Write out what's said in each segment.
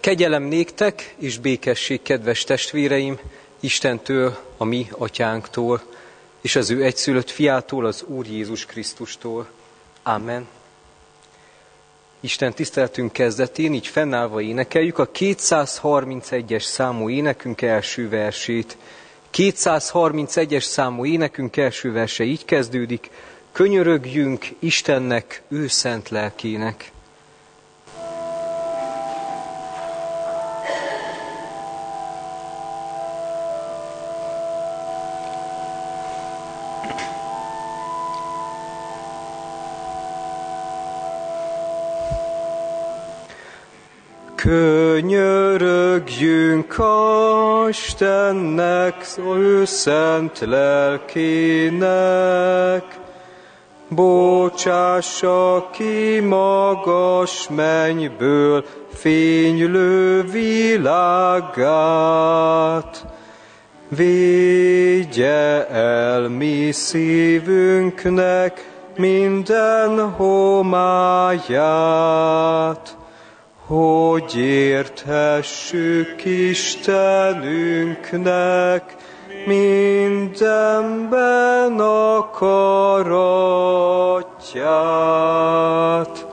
Kegyelem néktek és békesség, kedves testvéreim, Istentől, a mi atyánktól, és az ő egyszülött fiától, az Úr Jézus Krisztustól. Amen. Isten tiszteletünk kezdetén így fennállva énekeljük a 231-es számú énekünk első versét. 231-es számú énekünk első verse így kezdődik: könyörögjünk Istennek, ő szent lelkének. Könyörögjünk Istennek, ő szent lelkének, bocsássa ki magas mennyből fénylő világát, védje el mi szívünknek minden homályát, hogy érthessük Istenünknek mindenben akaratját.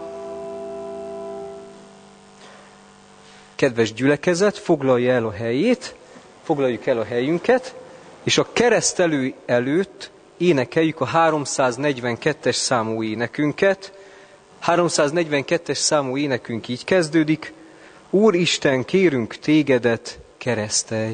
Kedves gyülekezet, foglalja el a helyét, foglaljuk el a helyünket, és a keresztelő előtt énekeljük a 342-es számú énekünket. 342-es számú énekünk így kezdődik: Úristen, kérünk tégedet, keresztelj!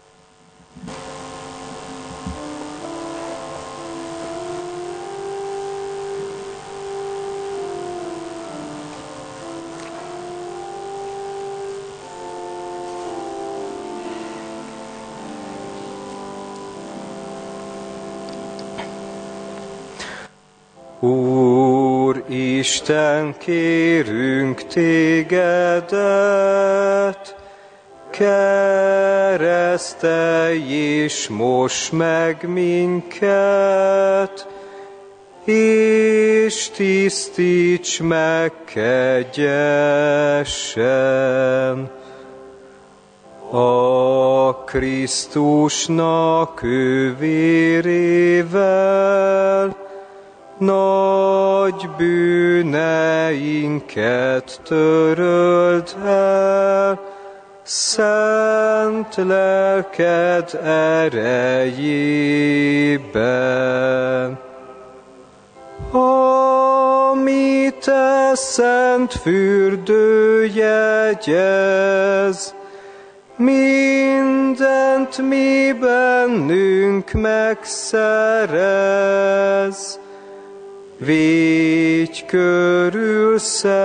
Isten, kérünk tégedet, keresztelj és moss meg minket, és tisztíts meg kegyesen. A Krisztusnak ő vérével nagy bűneinket töröld el, szent lelked erejében. Ami te szent fürdő jegyez, mindent mi bennünk megszerez. Védj körül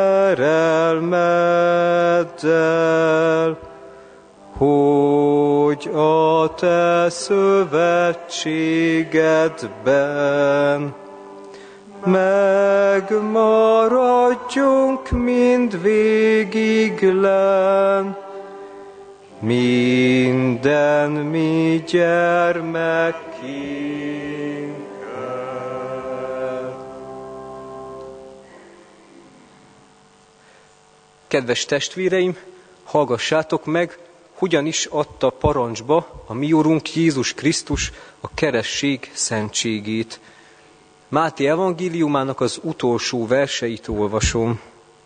szerelmeddel, hogy a te szövetségedben megmaradjunk mindvégiglen, minden mi gyermekként. Kedves testvéreim, hallgassátok meg, hogyan is adta parancsba a mi Urunk Jézus Krisztus a keresztség szentségét. Máté evangéliumának az utolsó verseit olvasom.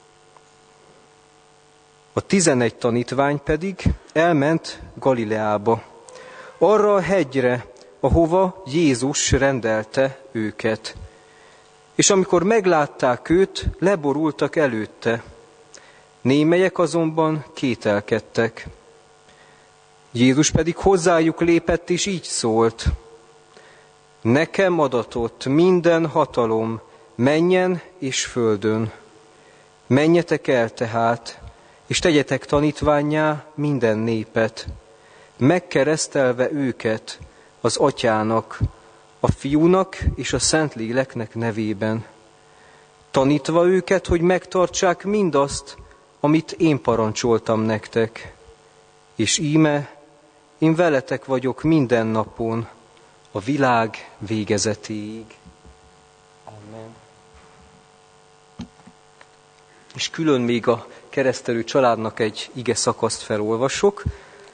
A 11 tanítvány pedig elment Galileába, arra a hegyre, ahova Jézus rendelte őket. És amikor meglátták őt, leborultak előtte. Némelyek azonban kételkedtek. Jézus pedig hozzájuk lépett, és így szólt: nekem adatott minden hatalom mennyen és földön. Menjetek el tehát, és tegyetek tanítvánnyá minden népet, megkeresztelve őket az Atyának, a Fiúnak és a Szentléleknek nevében, tanítva őket, hogy megtartsák mindazt, amit én parancsoltam nektek. És íme, én veletek vagyok minden napon, a világ végezetéig. Amen. És külön még a keresztelő családnak egy ige szakaszt felolvasok.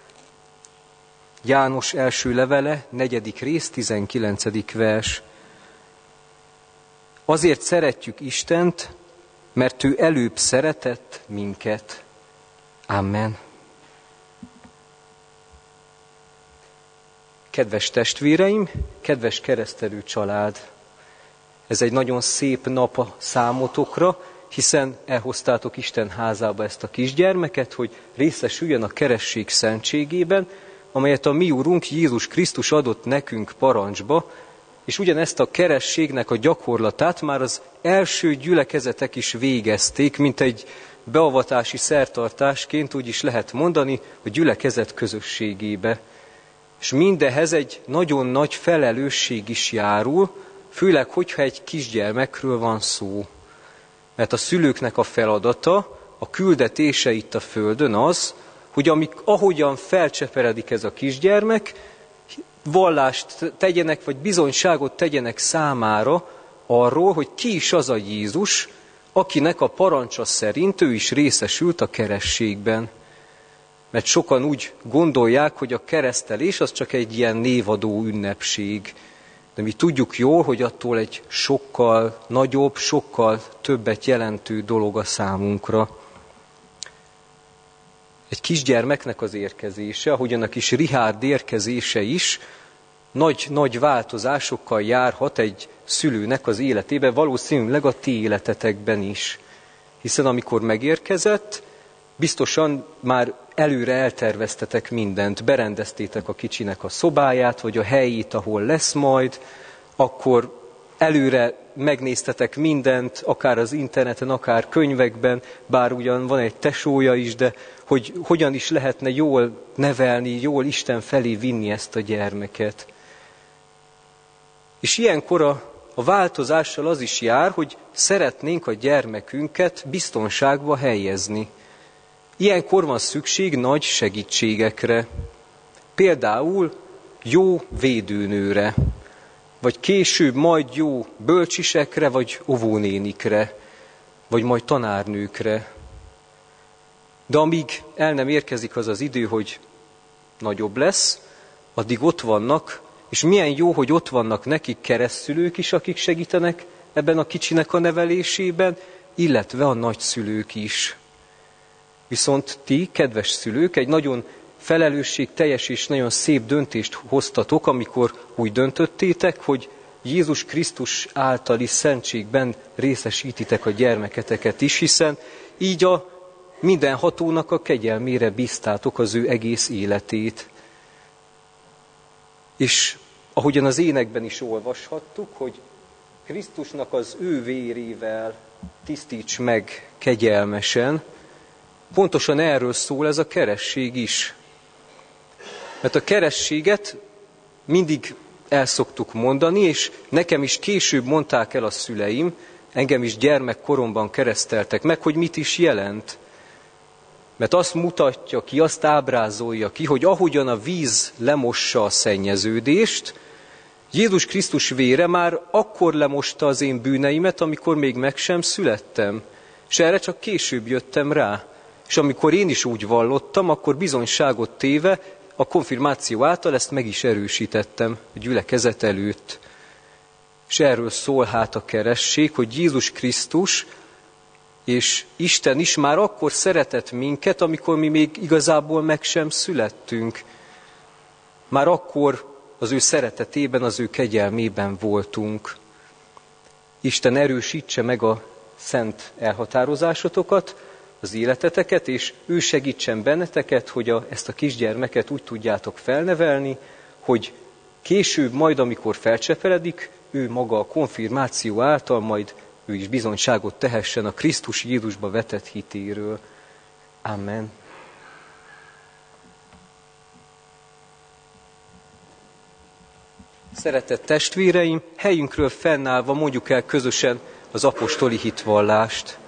János első levele, 4. rész, 19. vers. Azért szeretjük Istent, mert ő előbb szeretett minket. Amen. Kedves testvéreim, kedves keresztelő család! Ez egy nagyon szép nap a számotokra, hiszen elhoztátok Isten házába ezt a kisgyermeket, hogy részesüljön a keresztség szentségében, amelyet a mi Urunk Jézus Krisztus adott nekünk parancsba, és ugyanezt a kerességnek a gyakorlatát már az első gyülekezetek is végezték, mint egy beavatási szertartásként, úgy is lehet mondani, a gyülekezet közösségébe. És mindehhez egy nagyon nagy felelősség is járul, főleg, hogyha egy kisgyermekről van szó. Mert a szülőknek a feladata, a küldetése itt a földön az, hogy ahogyan felcseperedik ez a kisgyermek, vallást tegyenek, vagy bizonyságot tegyenek számára arról, hogy ki is az a Jézus, akinek a parancsa szerint ő is részesült a kerességben. Mert sokan úgy gondolják, hogy a keresztelés az csak egy ilyen névadó ünnepség. De mi tudjuk jól, hogy attól egy sokkal nagyobb, sokkal többet jelentő dolog a számunkra. Egy kisgyermeknek az érkezése, ahogyan a kis Richárd érkezése is, nagy változásokkal járhat egy szülőnek az életében, valószínűleg a ti életetekben is. Hiszen amikor megérkezett, biztosan már előre elterveztetek mindent, berendeztétek a kicsinek a szobáját, vagy a helyét, ahol lesz majd, akkor előre megnéztetek mindent, akár az interneten, akár könyvekben, bár ugyan van egy tesója is, de hogy hogyan is lehetne jól nevelni, jól Isten felé vinni ezt a gyermeket. És ilyenkor a változással az is jár, hogy szeretnénk a gyermekünket biztonságba helyezni. Ilyenkor van szükség nagy segítségekre. Például jó védőnőre, vagy később majd jó bölcsisekre, vagy óvónénikre, vagy majd tanárnőkre. De amíg el nem érkezik az az idő, hogy nagyobb lesz, addig ott vannak, és milyen jó, hogy ott vannak nekik keresztszülők is, akik segítenek ebben a kicsinek a nevelésében, illetve a nagyszülők is. Viszont ti, kedves szülők, egy nagyon felelősségteljes és nagyon szép döntést hoztatok, amikor úgy döntöttétek, hogy Jézus Krisztus általi szentségben részesítitek a gyermeketeket is, hiszen így a mindenhatónak a kegyelmére bíztátok az ő egész életét. És ahogyan az énekben is olvashattuk, hogy Krisztusnak az ő vérével tisztíts meg kegyelmesen, pontosan erről szól ez a keresztség is. Mert a kerességet mindig el szoktuk mondani, és nekem is később mondták el a szüleim, engem is gyermekkoromban kereszteltek meg, hogy mit is jelent. Mert azt mutatja ki, azt ábrázolja ki, hogy ahogyan a víz lemossa a szennyeződést, Jézus Krisztus vére már akkor lemosta az én bűneimet, amikor még meg sem születtem. És erre csak később jöttem rá. És amikor én is úgy vallottam, akkor bizonyságot téve a konfirmáció által ezt meg is erősítettem a gyülekezet előtt. És erről szól hát a keresztség, hogy Jézus Krisztus és Isten is már akkor szeretett minket, amikor mi még igazából meg sem születtünk. Már akkor az ő szeretetében, az ő kegyelmében voltunk. Isten erősítse meg a szent elhatározásotokat, az életeteket, és ő segítsen benneteket, hogy ezt a kisgyermeket úgy tudjátok felnevelni, hogy később majd, amikor felcsepeledik, ő maga a konfirmáció által majd ő is bizonyságot tehessen a Krisztus Jézusba vetett hitéről. Amen. Szeretett testvéreim, helyünkről fennállva mondjuk el közösen az apostoli hitvallást.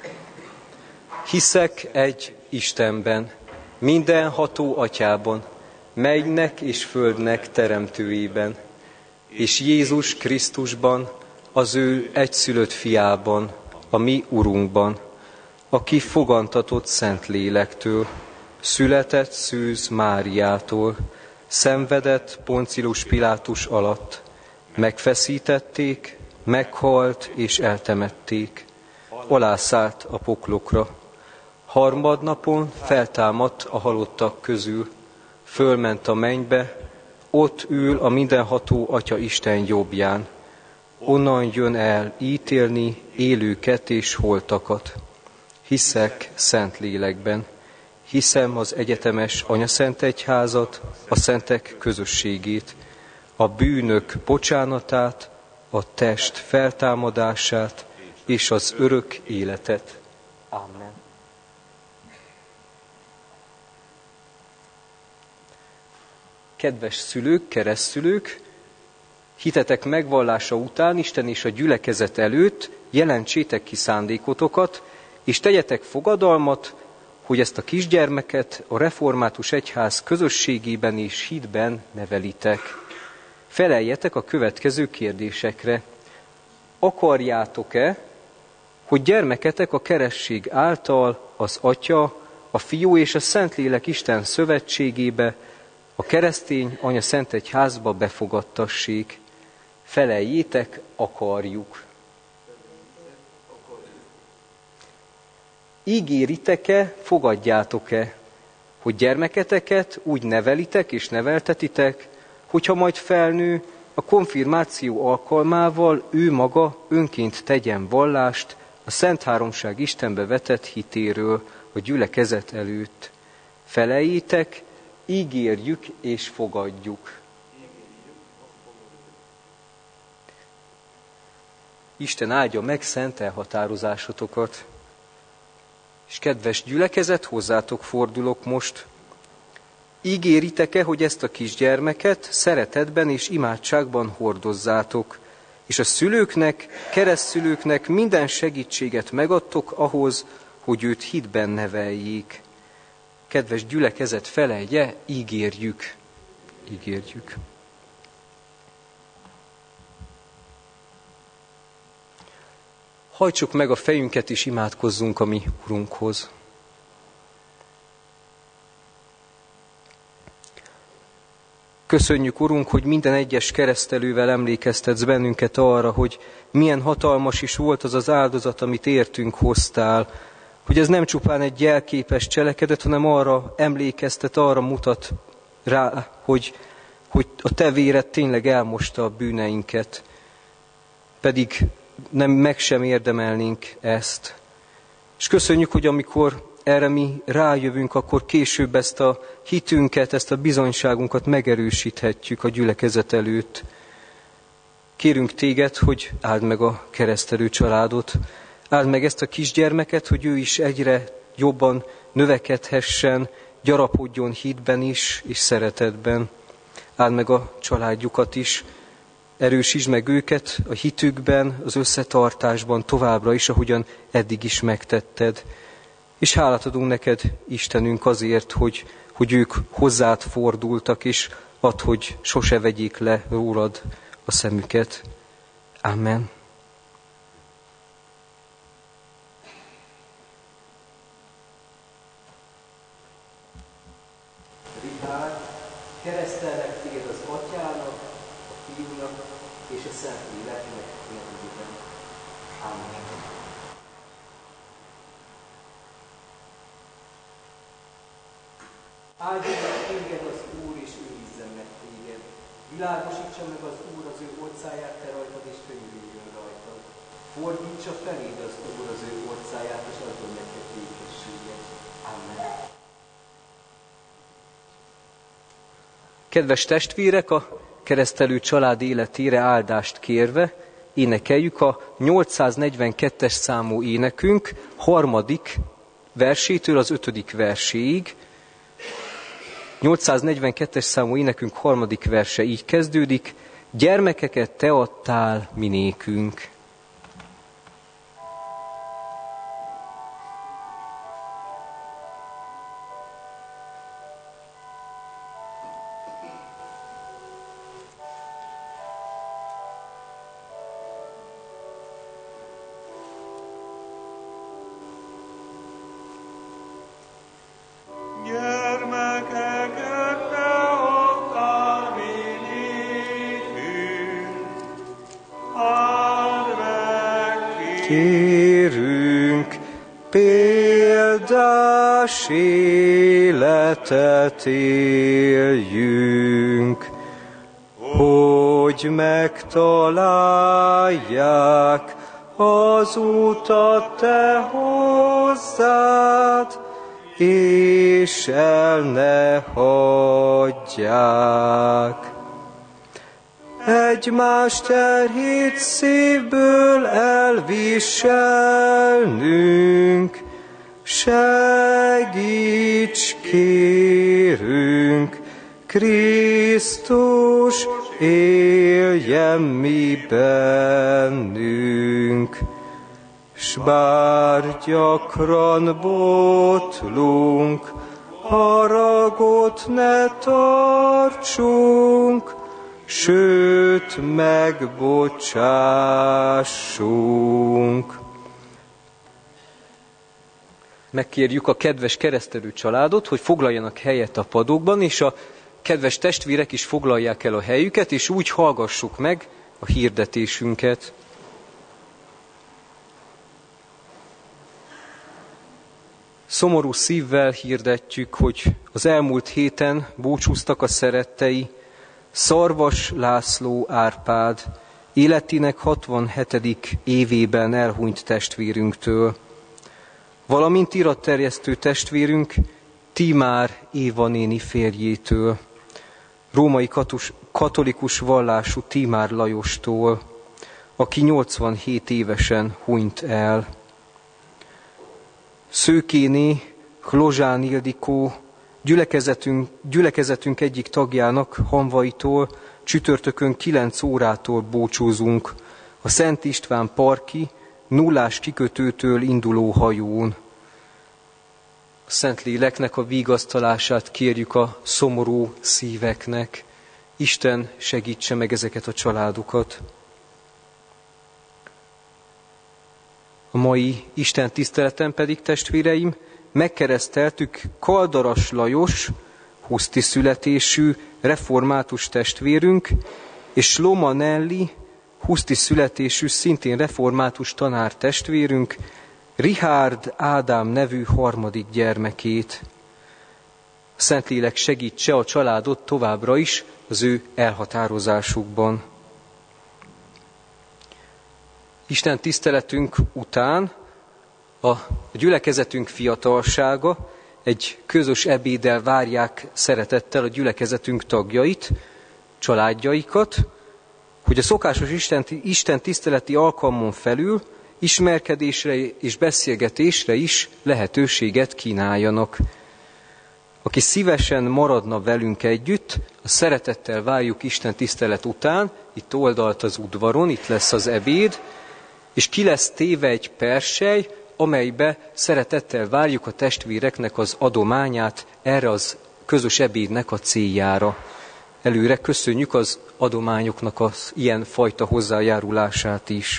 Hiszek egy Istenben, mindenható Atyában, mennynek és földnek teremtőjében, és Jézus Krisztusban, az ő egyszülött fiában, a mi Urunkban, aki fogantatott Szentlélektől, született Szűz Máriától, szenvedett Poncius Pilátus alatt, megfeszítették, meghalt és eltemették, alászállt a poklokra. Harmadnapon feltámadt a halottak közül, fölment a mennybe, ott ül a mindenható Atya Isten jobbján. Onnan jön el ítélni élőket és holtakat. Hiszek Szentlélekben, hiszem az egyetemes Anyaszentegyházat, a szentek közösségét, a bűnök bocsánatát, a test feltámadását és az örök életet. Amen. Kedves szülők, keresztszülők, hitetek megvallása után, Isten és a gyülekezet előtt jelentsétek ki szándékotokat, és tegyetek fogadalmat, hogy ezt a kisgyermeket a református egyház közösségében és hitben nevelitek. Feleljetek a következő kérdésekre. Akarjátok-e, hogy gyermeketek a keresztség által az Atya, a Fiú és a Szentlélek Isten szövetségébe, a keresztény Anyaszentegyházba befogadtassék? Feleljétek, akarjuk. Ígéritek-e, fogadjátok-e, hogy gyermeketeket úgy nevelitek és neveltetitek, hogyha majd felnő, a konfirmáció alkalmával ő maga önként tegyen vallást a Szent Háromság Istenbe vetett hitéről a gyülekezet előtt? Feleljétek, ígérjük és fogadjuk. Isten áldja meg szent elhatározásotokat. És kedves gyülekezet, hozzátok fordulok most. Ígéritek-e, hogy ezt a kisgyermeket szeretetben és imádságban hordozzátok, és a szülőknek, keresztszülőknek minden segítséget megadtok ahhoz, hogy őt hitben neveljék? Kedves gyülekezet, felelje, ígérjük. Ígérjük. Hajtsuk meg a fejünket és imádkozzunk a mi Urunkhoz. Köszönjük, Urunk, hogy minden egyes keresztelővel emlékeztetsz bennünket arra, hogy milyen hatalmas is volt az az áldozat, amit értünk hoztál. Hogy ez nem csupán egy jelképes cselekedet, hanem arra emlékeztet, arra mutat rá, hogy a te véred tényleg elmosta a bűneinket. Pedig nem meg sem érdemelnénk ezt. És köszönjük, hogy amikor erre mi rájövünk, akkor később ezt a hitünket, ezt a bizonyságunkat megerősíthetjük a gyülekezet előtt. Kérünk téged, hogy áld meg a keresztelő családot, áld meg ezt a kisgyermeket, hogy ő is egyre jobban növekedhessen, gyarapodjon hitben is és szeretetben. Áld meg a családjukat is, erősítsd meg őket a hitükben, az összetartásban továbbra is, ahogyan eddig is megtetted. És hálát adunk neked, Istenünk, azért, hogy ők hozzád fordultak, és add, hogy sose vegyék le rólad a szemüket. Amen. Richárd, keresztelnek téged az Atyának, a Fiúnak és a Szentléleknek nevében. Amen. Áldjon meg téged az Úr, és őrizzen meg téged. Világosítsa meg az Úr az ő orcáját te rajtad, és könyörüljön rajtad. Fordítsa feléd az Úr az ő orcáját, és adjon neked békességet. Amen. Kedves testvérek, a keresztelő család életére áldást kérve énekeljük a 842-es számú énekünk 3. versétől az 5. verséig. 842-es számú énekünk 3. verse így kezdődik: gyermekeket te adtál mi nékünk. kérünk, példás életet éljünk, hogy megtalálják az utat te hozzád, és el ne hagyják. Egymás terhét szívből elviselnünk, segíts, kérünk, Krisztus éljen mi bennünk. S bár gyakran botlunk, haragot ne tartsunk, sőt megbocsássunk. Megkérjük a kedves keresztelő családot, hogy foglaljanak helyet a padokban, és a kedves testvérek is foglalják el a helyüket, és úgy hallgassuk meg a hirdetésünket. Szomorú szívvel hirdetjük, hogy az elmúlt héten búcsúztak a szerettei Szarvas László Árpád, életének 67. évében elhunyt testvérünktől, valamint iratterjesztő testvérünk Tímár Éva néni férjétől, római katolikus vallású Tímár Lajostól, aki 87 évesen hunyt el. Szőkéné Klozsán Ildikó, gyülekezetünk egyik tagjának, Hamvaitól csütörtökön 9 órától búcsúzunk a Szent István parki nullás kikötőtől induló hajón. A Szentléleknek a vigasztalását kérjük a szomorú szíveknek. Isten segítse meg ezeket a családokat. A mai Isten tiszteleten pedig, testvéreim, megkereszteltük Kaldaras Lajos, huszti születésű református testvérünk, és Loma Nelli, huszti születésű, szintén református tanár testvérünk, Richárd Ádám nevű harmadik gyermekét. A Szentlélek segítse a családot továbbra is az ő elhatározásukban. Isten tiszteletünk után a gyülekezetünk fiatalsága egy közös ebéddel várják szeretettel a gyülekezetünk tagjait, családjaikat, hogy a szokásos Isten tiszteleti alkalmon felül ismerkedésre és beszélgetésre is lehetőséget kínáljanak. Aki szívesen maradna velünk együtt, a szeretettel várjuk Isten tisztelet után, itt oldalt az udvaron, itt lesz az ebéd, és ki lesz téve egy persely, amelybe szeretettel várjuk a testvéreknek az adományát erre az közös ebédnek a céljára. Előre köszönjük az adományoknak az ilyen fajta hozzájárulását is.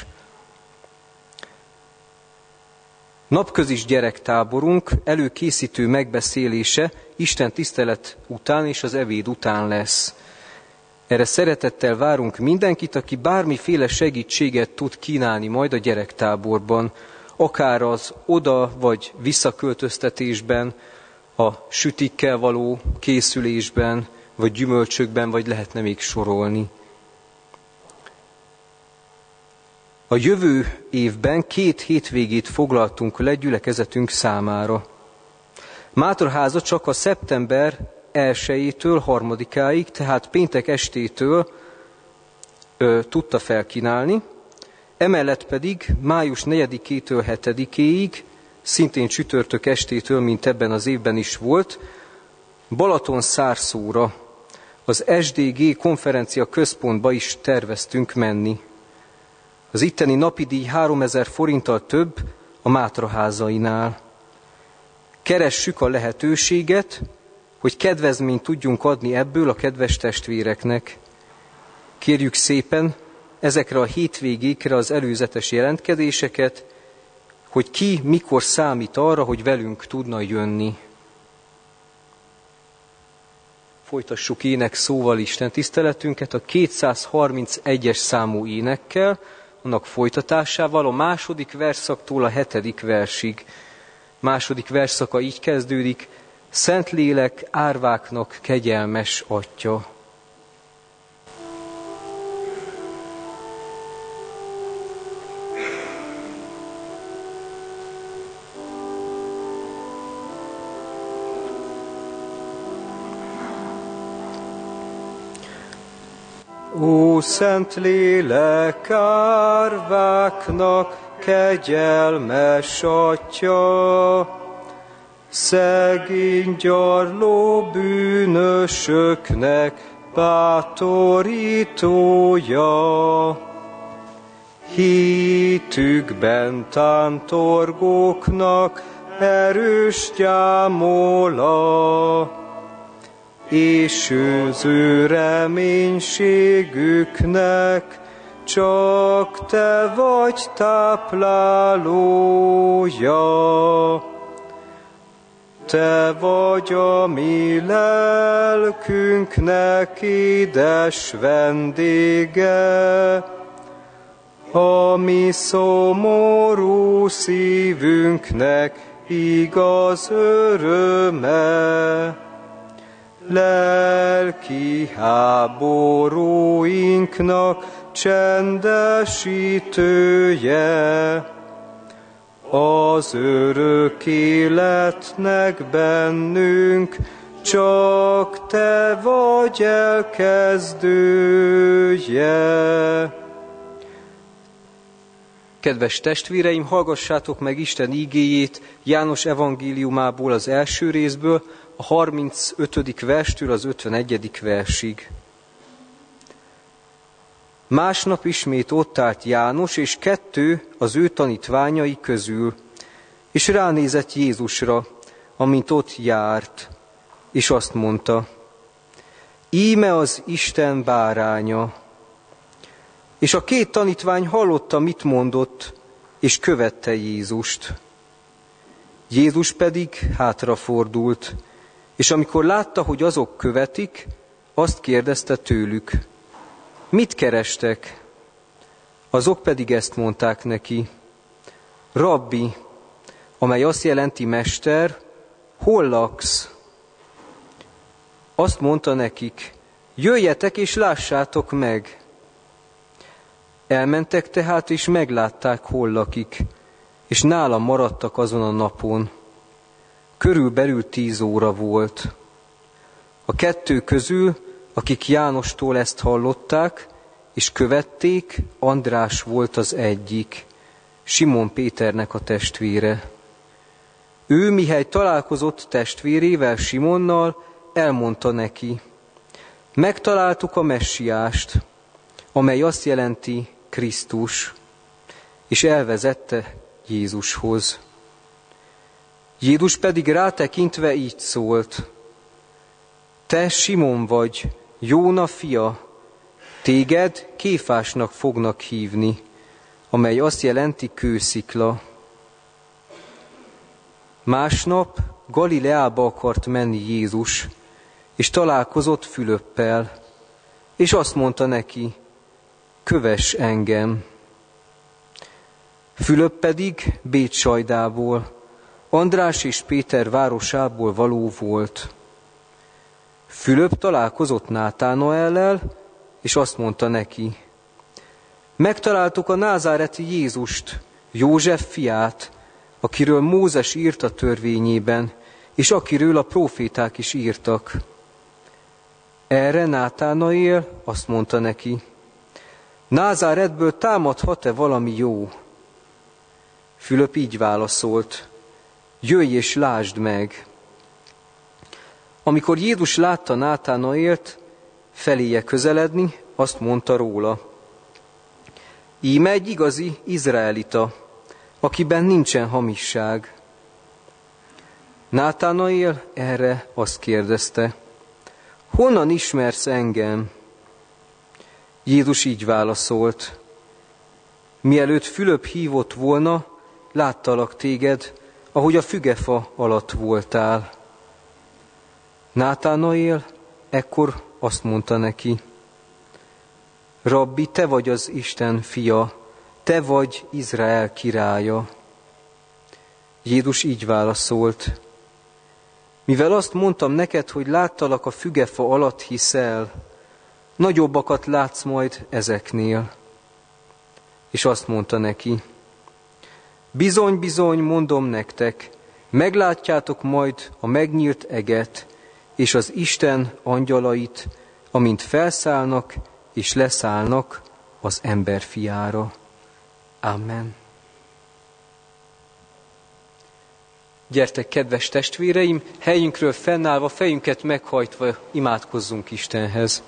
Napközis gyerektáborunk előkészítő megbeszélése Isten tisztelet után és az ebéd után lesz. Erre szeretettel várunk mindenkit, aki bármiféle segítséget tud kínálni majd a gyerektáborban, akár az oda vagy visszaköltöztetésben, a sütikkel való készülésben, vagy gyümölcsökben, vagy lehetne még sorolni. A jövő évben 2 hétvégét foglaltunk le gyülekezetünk számára. Mátorháza csak a szeptember 1-től 3-áig, tehát péntek estétől tudta felkínálni, emellett pedig május 4-től 7-ig, szintén csütörtök estétől, mint ebben az évben is volt, Balatonszárszóra, az SDG konferencia központba is terveztünk menni. Az itteni napidíj 3000 forinttal több a Mátraházainál. Keressük a lehetőséget, hogy kedvezményt tudjunk adni ebből a kedves testvéreknek. Kérjük szépen ezekre a hétvégékre az előzetes jelentkezéseket, hogy ki mikor számít arra, hogy velünk tudna jönni. Folytassuk ének szóval Isten tiszteletünket a 231-es számú énekkel, annak folytatásával a második verszaktól a 7. versig. Második verszaka így kezdődik: Szentlélek árváknak kegyelmes Atya. Ó, Szentlélek árváknak kegyelmes Atya, szegény gyarló bűnösöknek bátorítója, hitükben tántorgóknak erős gyámola, és őző reménységüknek csak te vagy táplálója. Te vagy a mi lelkünknek édes vendége, a mi szomorú szívünknek igaz öröme. Lelki háborúinknak csendesítője, az örök életnek bennünk csak te vagy elkezdője. Kedves testvéreim, hallgassátok meg Isten ígéjét János evangéliumából, az első részből, a 35. verstől az 51. versig. Másnap ismét ott állt János, és 2 az ő tanítványai közül, és ránézett Jézusra, amint ott járt, és azt mondta: Íme az Isten báránya. És a 2 tanítvány hallotta, mit mondott, és követte Jézust. Jézus pedig hátrafordult, és amikor látta, hogy azok követik, azt kérdezte tőlük: Mit kerestek? Azok pedig ezt mondták neki: Rabbi, amely azt jelenti mester, hol laksz? Azt mondta nekik: Jöjjetek és lássátok meg. Elmentek tehát, és meglátták, hol lakik, és nála maradtak azon a napon. Körülbelül 10 óra volt. A 2 közül, akik Jánostól ezt hallották, és követték, András volt az egyik, Simon Péternek a testvére. Ő, mihely találkozott testvérével, Simonnal, elmondta neki: Megtaláltuk a Messiást, amely azt jelenti Krisztus, és elvezette Jézushoz. Jézus pedig rátekintve így szólt: Te Simon vagy, Jóna fia, téged Kéfásnak fognak hívni, amely azt jelenti kőszikla. Másnap Galileába akart menni Jézus, és találkozott Fülöppel, és azt mondta neki: Kövess engem. Fülöp pedig Bétsajdából, András és Péter városából való volt. Fülöp találkozott Nátánaellel, és azt mondta neki: Megtaláltuk a názáreti Jézust, József fiát, akiről Mózes írt a törvényében, és akiről a próféták is írtak. Erre Nátánaél azt mondta neki: Názáretből támadhat-e valami jó? Fülöp így válaszolt: Jöjj és lásd meg. Amikor Jézus látta Nátánaélt feléje közeledni, azt mondta róla: Íme egy igazi izraelita, akiben nincsen hamisság. Nátánaél erre azt kérdezte: Honnan ismersz engem? Jézus így válaszolt: Mielőtt Fülöp hívott volna, láttalak téged, ahogy a fügefa alatt voltál. Nátánaél ekkor azt mondta neki: Rabbi, te vagy az Isten fia, te vagy Izrael királya. Jézus így válaszolt: mivel azt mondtam neked, hogy láttalak a fügefa alatt, hiszel, nagyobbakat látsz majd ezeknél. És azt mondta neki: bizony, bizony, mondom nektek, meglátjátok majd a megnyílt eget, és az Isten angyalait, amint felszállnak és leszállnak az ember fiára. Amen. Gyertek, kedves testvéreim, helyünkről fennállva, fejünket meghajtva imádkozzunk Istenhez.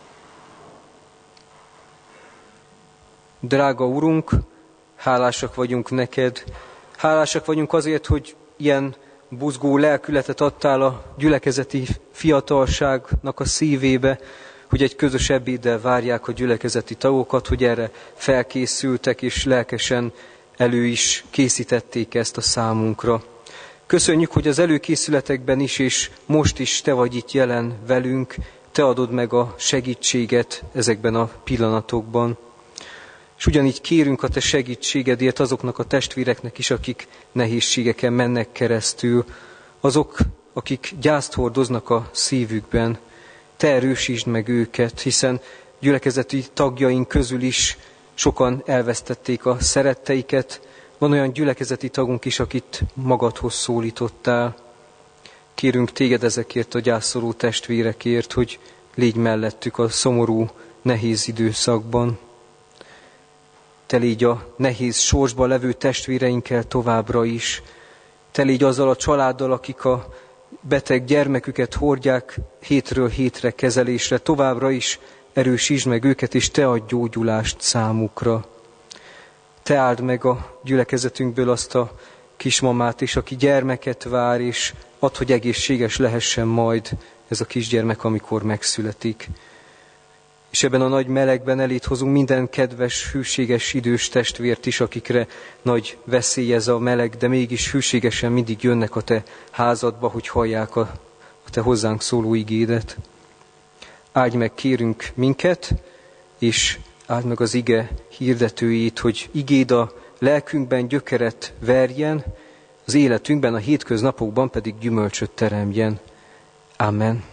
Drága Urunk, hálásak vagyunk neked, hálásak vagyunk azért, hogy ilyen buzgó lelkületet adtál a gyülekezeti fiatalságnak a szívébe, hogy egy közös ebéddel várják a gyülekezeti tagokat, hogy erre felkészültek és lelkesen elő is készítették ezt a számunkra. Köszönjük, hogy az előkészületekben is és most is te vagy itt jelen velünk, te adod meg a segítséget ezekben a pillanatokban. És ugyanígy kérünk a te segítségedért azoknak a testvéreknek is, akik nehézségeken mennek keresztül, azok, akik gyászt hordoznak a szívükben. Te erősítsd meg őket, hiszen gyülekezeti tagjaink közül is sokan elvesztették a szeretteiket. Van olyan gyülekezeti tagunk is, akit magadhoz szólítottál. Kérünk téged ezekért a gyászoló testvérekért, hogy légy mellettük a szomorú, nehéz időszakban. Te légy a nehéz sorsban levő testvéreinkkel továbbra is. Te légy azzal a családdal, akik a beteg gyermeküket hordják hétről hétre kezelésre. Továbbra is erősítsd meg őket, és te adj gyógyulást számukra. Te áld meg a gyülekezetünkből azt a kismamát is, aki gyermeket vár, és add, hogy egészséges lehessen majd ez a kisgyermek, amikor megszületik. És ebben a nagy melegben elét hozunk minden kedves, hűséges idős testvért is, akikre nagy veszély ez a meleg, de mégis hűségesen mindig jönnek a te házadba, hogy hallják a te hozzánk szóló igédet. Áldj meg, kérünk, minket, és áld meg az ige hirdetőjét, hogy igéd a lelkünkben gyökeret verjen, az életünkben, a hétköznapokban pedig gyümölcsöt teremjen. Amen.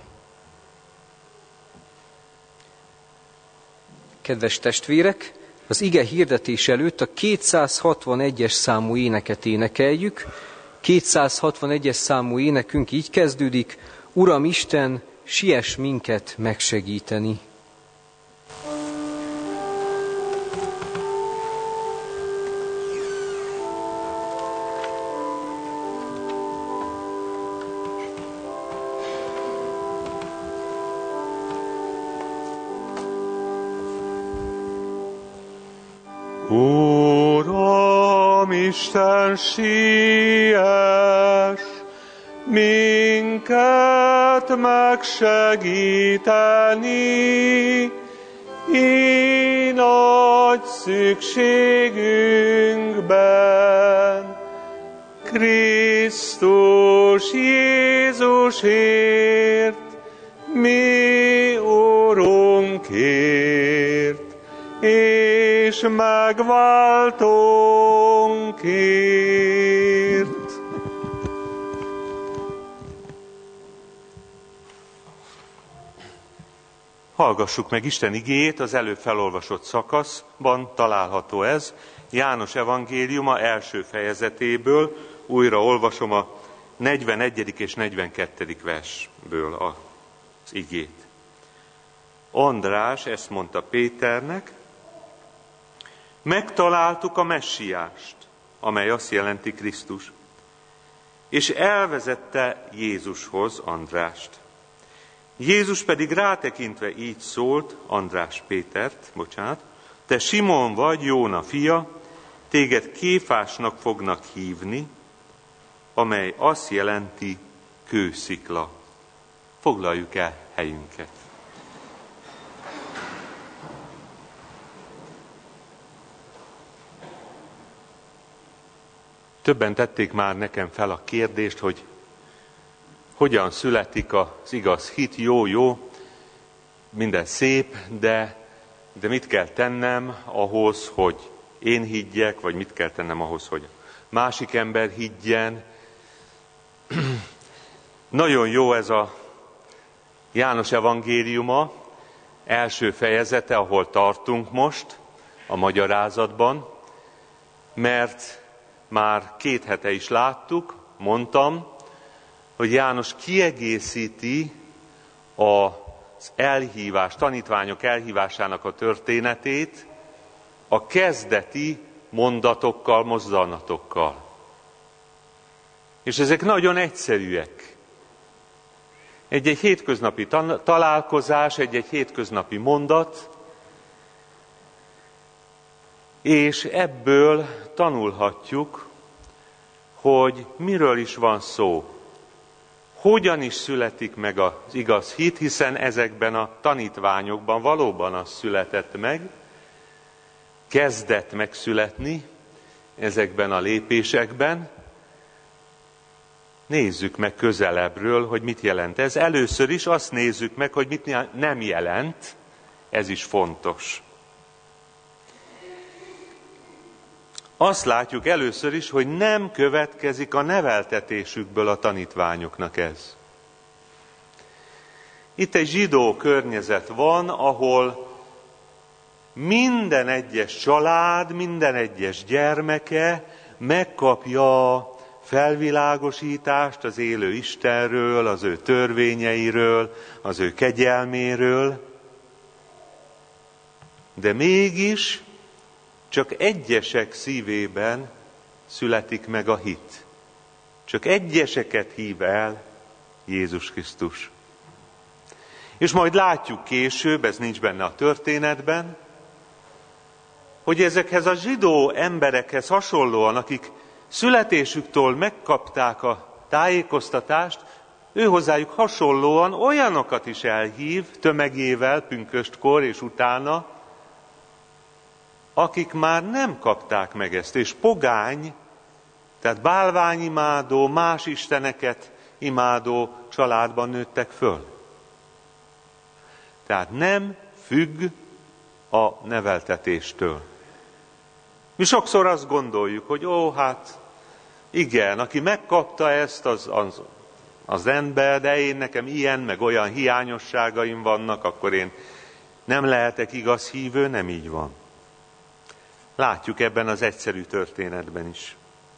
Kedves testvérek, az ige hirdetés előtt a 261-es számú éneket énekeljük. 261-es számú énekünk így kezdődik: Uram Isten, siess minket megsegíteni. Uram Isten, siess minket megsegíteni, így nagy szükségünkben. Krisztus Jézusért, mi Urunkért, és megváltónkért. Hallgassuk meg Isten igéjét, az előbb felolvasott szakaszban található ez, János evangéliuma első fejezetéből, újra olvasom a 41. és 42. versből az igét. András ezt mondta Péternek: megtaláltuk a Messiást, amely azt jelenti Krisztus, és elvezette Jézushoz Andrást. Jézus pedig rátekintve így szólt András Pétert, te Simon vagy, Jóna fia, téged Kéfásnak fognak hívni, amely azt jelenti kőszikla. Foglaljuk el helyünket. Többen tették már nekem fel a kérdést, hogy hogyan születik az igaz hit. Jó, minden szép, de mit kell tennem ahhoz, hogy én higgyek, vagy mit kell tennem ahhoz, hogy másik ember higgyen. Nagyon jó ez a János evangéliuma első fejezete, ahol tartunk most a magyarázatban, mert már 2 hete is láttuk, mondtam, hogy János kiegészíti az elhívás, tanítványok elhívásának a történetét a kezdeti mondatokkal, mozzanatokkal. És ezek nagyon egyszerűek. Egy-egy hétköznapi találkozás, egy-egy hétköznapi mondat, és ebből tanulhatjuk, hogy miről is van szó. Hogyan is születik meg az igaz hit, hiszen ezekben a tanítványokban valóban az született meg, kezdett megszületni ezekben a lépésekben. Nézzük meg közelebbről, hogy mit jelent ez. Először is azt nézzük meg, hogy mit nem jelent, ez is fontos. Azt látjuk először is, hogy nem következik a neveltetésükből a tanítványoknak ez. Itt egy zsidó környezet van, ahol minden egyes család, minden egyes gyermeke megkapja a felvilágosítást az élő Istenről, az ő törvényeiről, az ő kegyelméről, de mégis csak egyesek szívében születik meg a hit. Csak egyeseket hív el Jézus Krisztus. És majd látjuk később, ez nincs benne a történetben, hogy ezekhez a zsidó emberekhez hasonlóan, akik születésüktől megkapták a tájékoztatást, ő hozzájuk hasonlóan olyanokat is elhív tömegével, pünköstkor és utána, akik már nem kapták meg ezt, és pogány, tehát bálványimádó, más isteneket imádó családban nőttek föl. Tehát nem függ a neveltetéstől. Mi sokszor azt gondoljuk, hogy hát igen, aki megkapta ezt, az ember, de nekem ilyen, meg olyan hiányosságaim vannak, akkor én nem lehetek igaz hívő, nem így van. Látjuk ebben az egyszerű történetben is.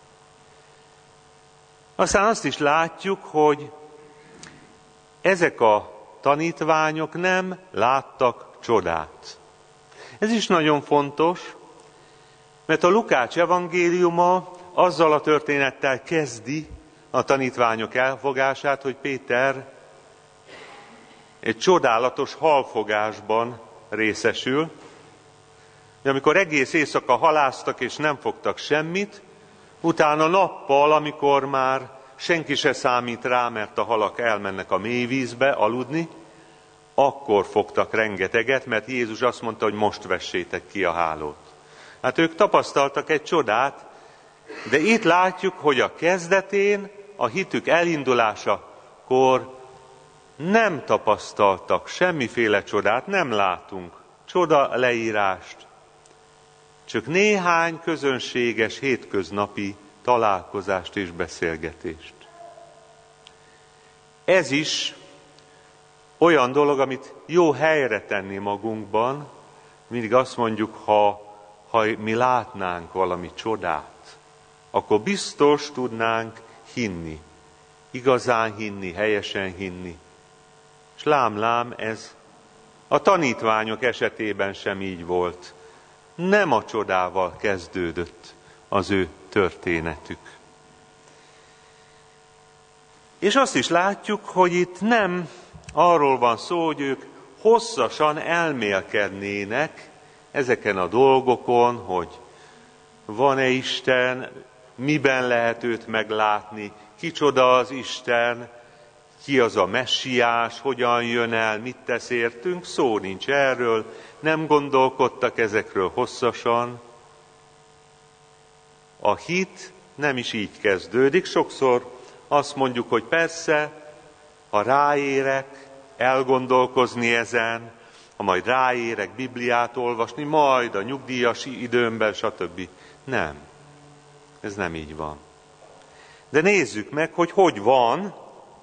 Aztán azt is látjuk, hogy ezek a tanítványok nem láttak csodát. Ez is nagyon fontos, mert a Lukács evangéliuma azzal a történettel kezdi a tanítványok elfogását, hogy Péter egy csodálatos halfogásban részesül, de amikor egész éjszaka halásztak és nem fogtak semmit, utána nappal, amikor már senki se számít rá, mert a halak elmennek a mélyvízbe aludni, akkor fogtak rengeteget, mert Jézus azt mondta, hogy most vessétek ki a hálót. Hát ők tapasztaltak egy csodát, de itt látjuk, hogy a kezdetén, a hitük elindulásakor nem tapasztaltak semmiféle csodát, nem látunk csoda leírást, csak néhány közönséges, hétköznapi találkozást és beszélgetést. Ez is olyan dolog, amit jó helyre tenni magunkban, mindig azt mondjuk, ha mi látnánk valami csodát, akkor biztos tudnánk hinni, igazán hinni, helyesen hinni. És lám, ez a tanítványok esetében sem így volt. Nem a csodával kezdődött az ő történetük. És azt is látjuk, hogy itt nem arról van szó, hogy ők hosszasan elmélkednének ezeken a dolgokon, hogy van-e Isten, miben lehet őt meglátni, kicsoda az Isten, ki az a messiás, hogyan jön el, mit tesz értünk, szó nincs erről, nem gondolkodtak ezekről hosszasan. A hit nem is így kezdődik, sokszor azt mondjuk, hogy persze, ha ráérek elgondolkozni ezen, ha majd ráérek Bibliát olvasni, majd a nyugdíjas időmben, stb. Nem. Ez nem így van. De nézzük meg, hogy van,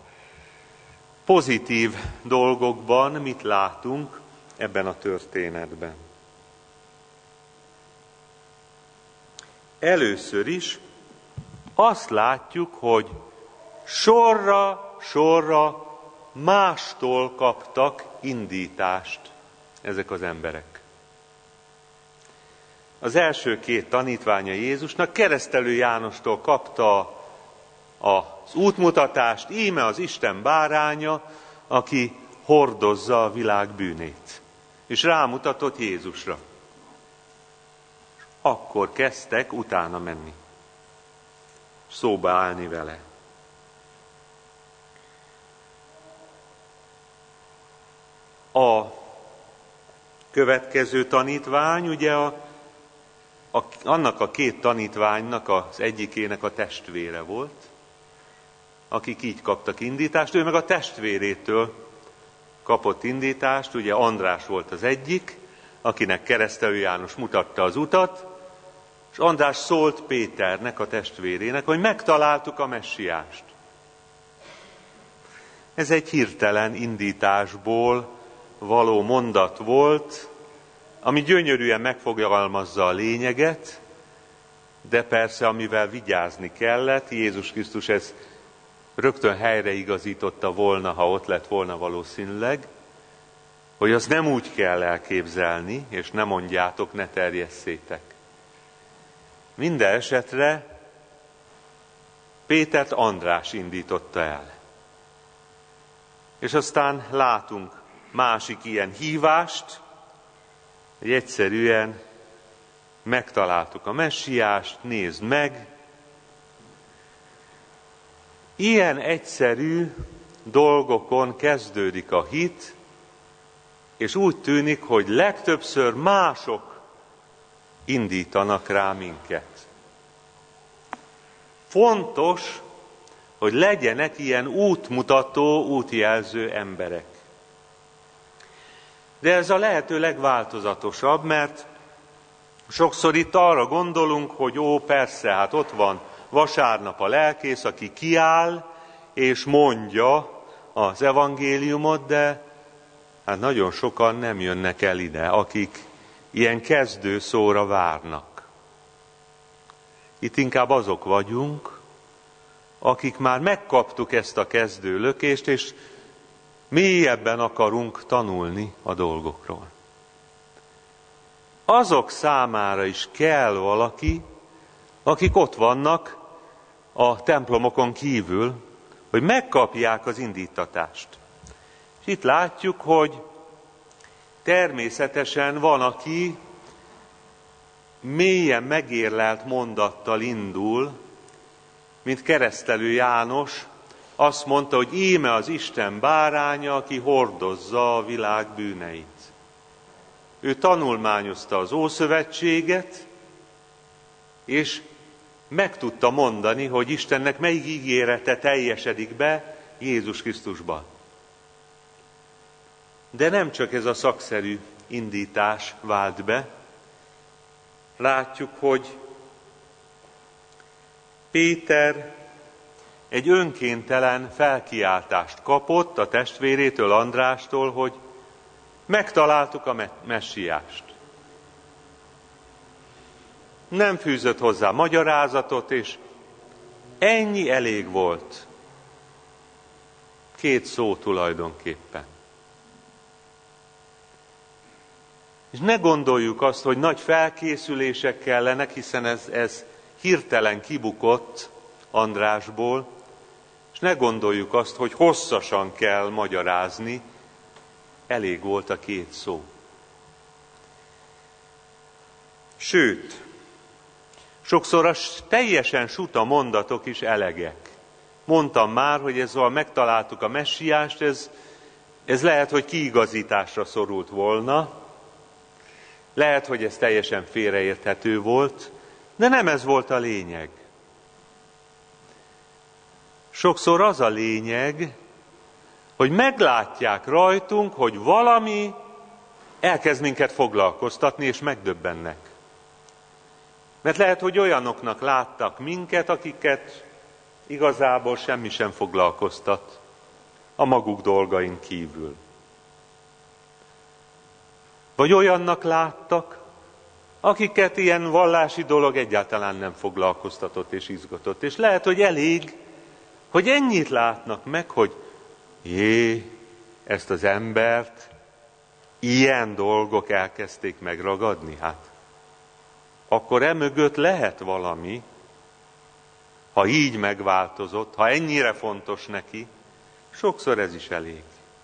pozitív dolgokban mit látunk ebben a történetben. Először is azt látjuk, hogy sorra mástól kaptak indítást ezek az emberek. Az első két tanítványa Jézusnak Keresztelő Jánostól kapta az útmutatást, íme az Isten báránya, aki hordozza a világ bűnét. És rámutatott Jézusra. Akkor kezdtek utána menni. Szóba állni vele. A következő tanítvány, ugye annak a két tanítványnak az egyikének a testvére volt, akik így kaptak indítást, ő meg a testvérétől kapott indítást, ugye András volt az egyik, akinek Keresztelő János mutatta az utat, és András szólt Péternek, a testvérének, hogy megtaláltuk a messiást. Ez egy hirtelen indításból való mondat volt, ami gyönyörűen megfogalmazza a lényeget, de persze amivel vigyázni kellett, Jézus Krisztus ezt rögtön helyreigazította volna, ha ott lett volna valószínűleg, hogy azt nem úgy kell elképzelni, és ne mondjátok, ne terjesszétek. Minden esetre Pétert András indította el. És aztán látunk másik ilyen hívást, hogy egyszerűen megtaláltuk a messiást, nézd meg. Ilyen egyszerű dolgokon kezdődik a hit, és úgy tűnik, hogy legtöbbször mások indítanak rá minket. Fontos, hogy legyenek ilyen útmutató, útjelző emberek. De ez a lehető legváltozatosabb, mert sokszor itt arra gondolunk, hogy persze, hát ott van vasárnap a lelkész, aki kiáll és mondja az evangéliumot, de hát nagyon sokan nem jönnek el ide, akik ilyen kezdő szóra várnak. Itt inkább azok vagyunk, akik már megkaptuk ezt a kezdő lökést, és mélyebben akarunk tanulni a dolgokról. Azok számára is kell valaki, akik ott vannak a templomokon kívül, hogy megkapják az indítatást. És itt látjuk, hogy természetesen van, aki mélyen megérlelt mondattal indul, mint Keresztelő János, azt mondta, hogy íme az Isten báránya, aki hordozza a világ bűneit. Ő tanulmányozta az Ószövetséget, és meg tudta mondani, hogy Istennek melyik ígérete teljesedik be Jézus Krisztusban. De nem csak ez a szakszerű indítás vált be. Látjuk, hogy Péter egy önkéntelen felkiáltást kapott a testvérétől, Andrástól, hogy megtaláltuk a messiást. Nem fűzött hozzá magyarázatot, és ennyi elég volt. 2 szó tulajdonképpen. És ne gondoljuk azt, hogy nagy felkészülések kellenek, hiszen ez hirtelen kibukott Andrásból, és ne gondoljuk azt, hogy hosszasan kell magyarázni, elég volt a 2 szó. Sőt, sokszor a teljesen suta mondatok is elegek. Mondtam már, hogy ezzel megtaláltuk a messiást, ez lehet, hogy kiigazításra szorult volna, lehet, hogy ez teljesen félreérthető volt, de nem ez volt a lényeg. Sokszor az a lényeg, hogy meglátják rajtunk, hogy valami elkezd minket foglalkoztatni, és megdöbbennek. Mert lehet, hogy olyanoknak láttak minket, akiket igazából semmi sem foglalkoztat a maguk dolgain kívül. Vagy olyannak láttak, akiket ilyen vallási dolog egyáltalán nem foglalkoztatott és izgatott. És lehet, hogy elég, hogy ennyit látnak meg, hogy ezt az embert ilyen dolgok elkezdték megragadni. Hát akkor emögött lehet valami, ha így megváltozott, ha ennyire fontos neki, sokszor ez is elég.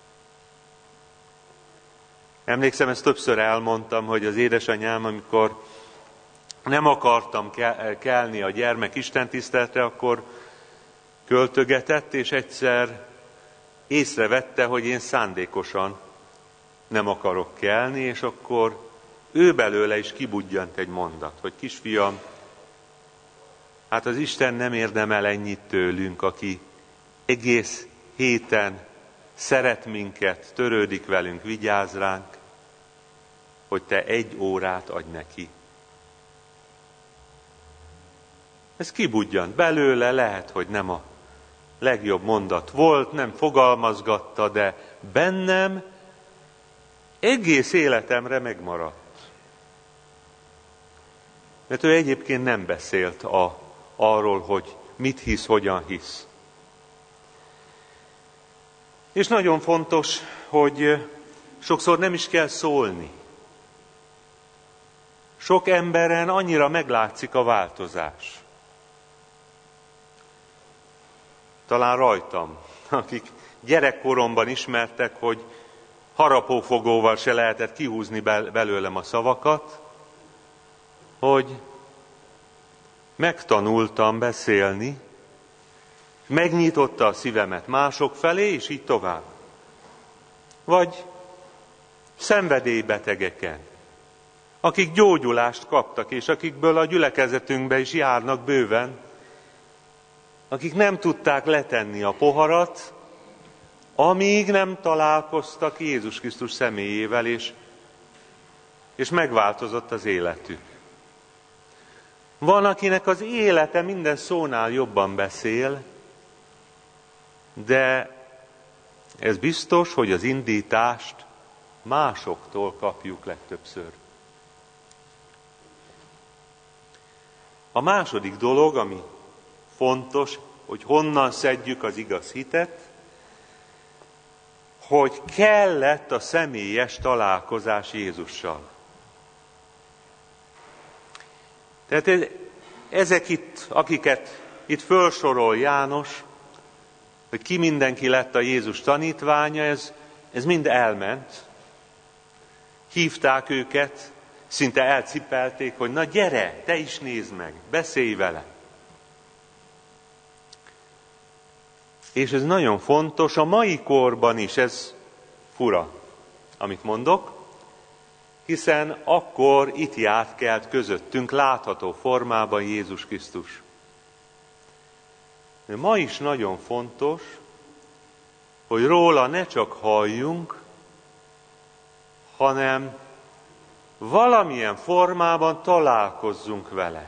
Emlékszem, ezt többször elmondtam, hogy az édesanyám, amikor nem akartam kelni a gyermek istentiszteletre, akkor költögetett, és egyszer észrevette, hogy én szándékosan nem akarok kelni, és akkor ő belőle is kibudjant egy mondat, hogy kisfiam, hát az Isten nem érdemel ennyit tőlünk, aki egész héten szeret minket, törődik velünk, vigyáz ránk, hogy te 1 órát adj neki. Ez kibudjant belőle, lehet, hogy nem a legjobb mondat volt, nem fogalmazgatta, de bennem egész életemre megmaradt. Mert ő egyébként nem beszélt arról, hogy mit hisz, hogyan hisz. És nagyon fontos, hogy sokszor nem is kell szólni. Sok emberen annyira meglátszik a változás. Talán rajtam, akik gyerekkoromban ismertek, hogy harapófogóval se lehetett kihúzni belőlem a szavakat, hogy megtanultam beszélni, megnyitotta a szívemet mások felé, és így tovább. Vagy szenvedélybetegeken, akik gyógyulást kaptak, és akikből a gyülekezetünkbe is járnak bőven, akik nem tudták letenni a poharat, amíg nem találkoztak Jézus Krisztus személyével, és megváltozott az életük. Van, akinek az élete minden szónál jobban beszél, de ez biztos, hogy az indítást másoktól kapjuk legtöbbször. A második dolog, ami fontos, hogy honnan szedjük az igaz hitet, hogy kellett a személyes találkozás Jézussal. Tehát ezek itt, akiket itt felsorol János, hogy ki mindenki lett a Jézus tanítványa, ez mind elment. Hívták őket, szinte elcipelték, hogy na gyere, te is nézd meg, beszélj vele. És ez nagyon fontos, a mai korban is ez fura, amit mondok, hiszen akkor itt járt kelt közöttünk látható formában Jézus Krisztus. De ma is nagyon fontos, hogy róla ne csak halljunk, hanem valamilyen formában találkozzunk vele.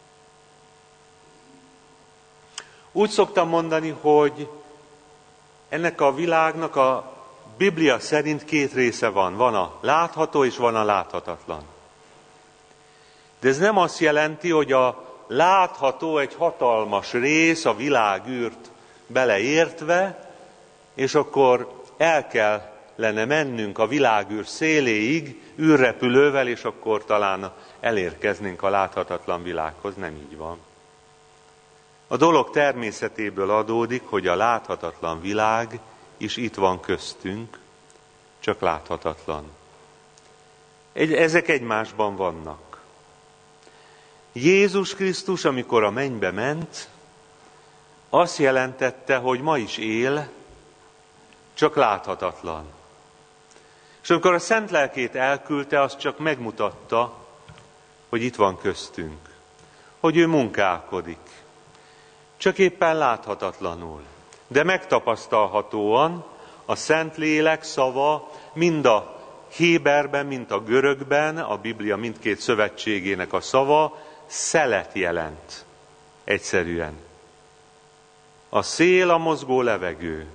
Úgy szoktam mondani, hogy ennek a világnak a Biblia szerint 2 része van. Van a látható és van a láthatatlan. De ez nem azt jelenti, hogy a látható egy hatalmas rész, a világűrt beleértve, és akkor el kellene mennünk a világűr széléig űrrepülővel, és akkor talán elérkeznénk a láthatatlan világhoz. Nem így van. A dolog természetéből adódik, hogy a láthatatlan világ is itt van köztünk, csak láthatatlan. Ezek egymásban vannak. Jézus Krisztus, amikor a mennybe ment, azt jelentette, hogy ma is él, csak láthatatlan. És amikor a Szent Lelkét elküldte, azt csak megmutatta, hogy itt van köztünk, hogy ő munkálkodik. Csak éppen láthatatlanul, de megtapasztalhatóan a Szentlélek szava mind a héberben, mint a görögben, a Biblia mindkét szövetségének a szava szelet jelent. Egyszerűen. A szél, a mozgó levegő.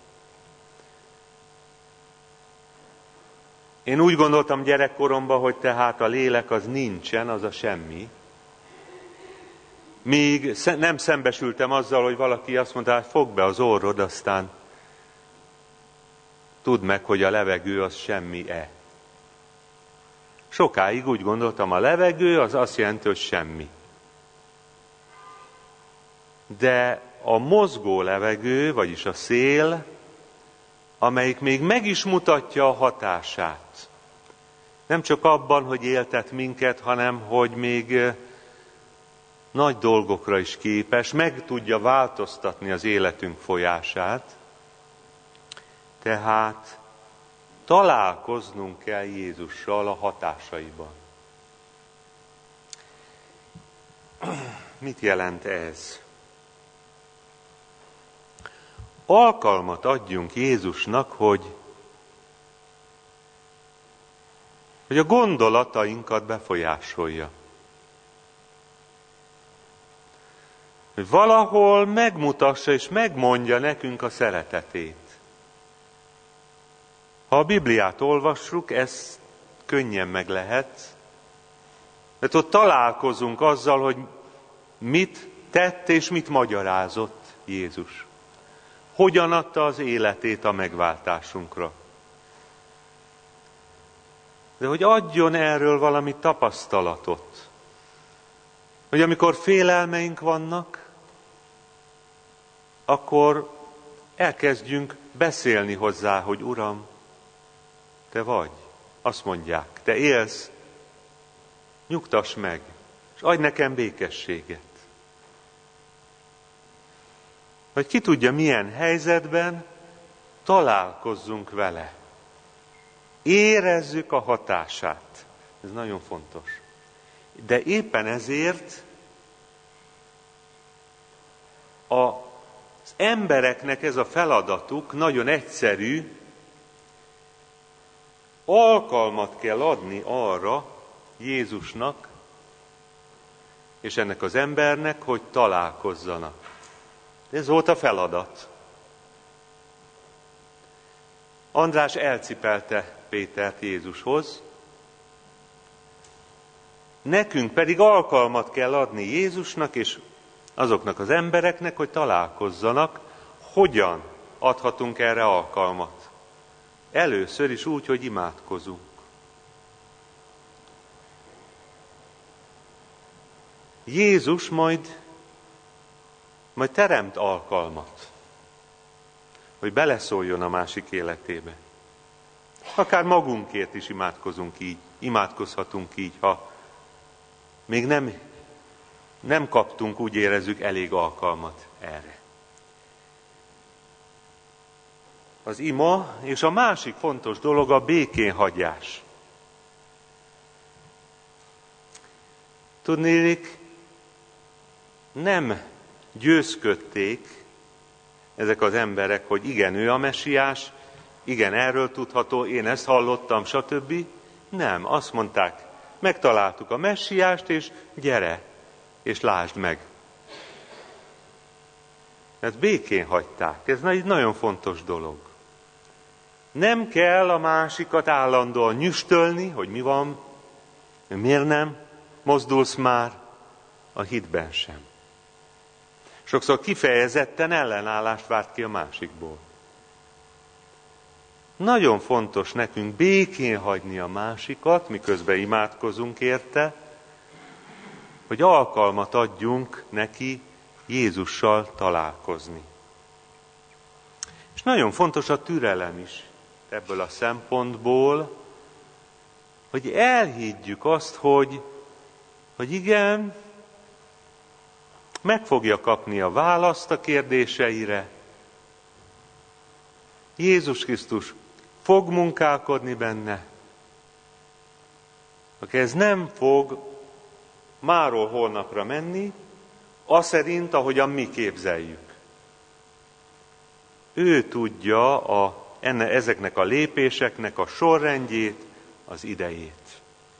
Én úgy gondoltam gyerekkoromban, hogy tehát a lélek az nincsen, az a semmi. Míg nem szembesültem azzal, hogy valaki azt mondta, hogy fogd be az orrod, aztán tudd meg, hogy a levegő az semmi-e. Sokáig úgy gondoltam, a levegő az azt jelenti, hogy semmi. De a mozgó levegő, vagyis a szél, amelyik még meg is mutatja a hatását. Nem csak abban, hogy éltet minket, hanem hogy még nagy dolgokra is képes, meg tudja változtatni az életünk folyását. Tehát találkoznunk kell Jézussal a hatásaiban. Mit jelent ez? Alkalmat adjunk Jézusnak, hogy a gondolatainkat befolyásolja. Hogy valahol megmutassa és megmondja nekünk a szeretetét. Ha a Bibliát olvassuk, ez könnyen meg lehet, mert ott találkozunk azzal, hogy mit tett és mit magyarázott Jézus. Hogyan adta az életét a megváltásunkra. De hogy adjon erről valami tapasztalatot. Hogy amikor félelmeink vannak, akkor elkezdjünk beszélni hozzá, hogy Uram, Te vagy. Azt mondják, Te élsz, nyugtass meg, és adj nekem békességet. Vagy ki tudja, milyen helyzetben találkozzunk vele. Érezzük a hatását. Ez nagyon fontos. De éppen ezért az embereknek ez a feladatuk nagyon egyszerű, alkalmat kell adni arra Jézusnak és ennek az embernek, hogy találkozzanak. Ez volt a feladat. András elcipelte Pétert Jézushoz, nekünk pedig alkalmat kell adni Jézusnak és azoknak az embereknek, hogy találkozzanak. Hogyan adhatunk erre alkalmat? Először is úgy, hogy imádkozunk. Jézus majd teremt alkalmat, hogy beleszóljon a másik életébe. Akár magunkért is imádkozhatunk így, ha még nem kaptunk, úgy érezzük, elég alkalmat erre. Az ima és a másik fontos dolog a békénhagyás. Tudnélik, nem győzködték ezek az emberek, hogy igen, ő a messiás, igen, erről tudható, én ezt hallottam, stb. Nem, azt mondták, megtaláltuk a messiást, és gyere, és lásd meg. Ezt békén hagyták, ez egy nagyon fontos dolog. Nem kell a másikat állandóan nyüstölni, hogy mi van, miért nem mozdulsz már a hitben sem. Sokszor kifejezetten ellenállást várt ki a másikból. Nagyon fontos nekünk békén hagyni a másikat, miközben imádkozunk érte, hogy alkalmat adjunk neki Jézussal találkozni. És nagyon fontos a türelem is ebből a szempontból, hogy elhiggyük azt, hogy igen, meg fogja kapni a választ a kérdéseire. Jézus Krisztus fog munkálkodni benne. Aki ez nem fog máról holnapra menni, az szerint, ahogyan mi képzeljük. Ő tudja ezeknek a lépéseknek a sorrendjét, az idejét.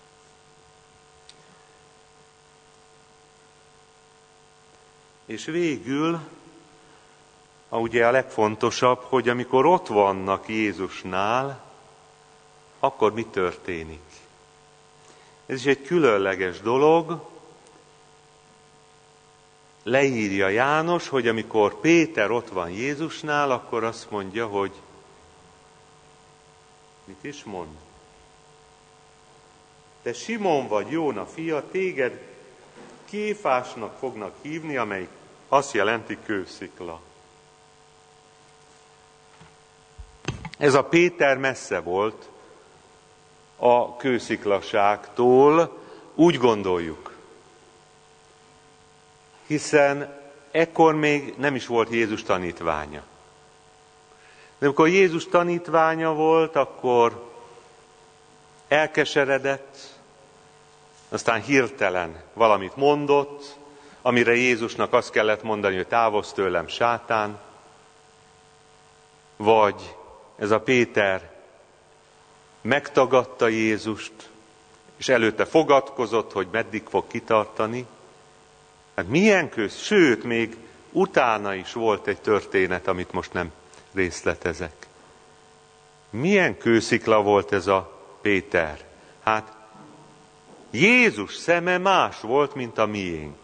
És végül, ugye a legfontosabb, hogy amikor ott vannak Jézusnál, akkor mi történik? Ez is egy különleges dolog. Leírja János, hogy amikor Péter ott van Jézusnál, akkor azt mondja, hogy mit is mond? Te Simon vagy Jóna fia, téged Kéfásnak fognak hívni, amely azt jelenti kőszikla. Ez a Péter messze volt a kősziklaságtól, úgy gondoljuk. Hiszen ekkor még nem is volt Jézus tanítványa. De amikor Jézus tanítványa volt, akkor elkeseredett, aztán hirtelen valamit mondott, amire Jézusnak azt kellett mondani, hogy távozz tőlem, sátán, vagy ez a Péter megtagadta Jézust, és előtte fogadkozott, hogy meddig fog kitartani. Hát milyen sőt, még utána is volt egy történet, amit most nem részletezek. Milyen kőszikla volt ez a Péter? Hát Jézus szeme más volt, mint a miénk.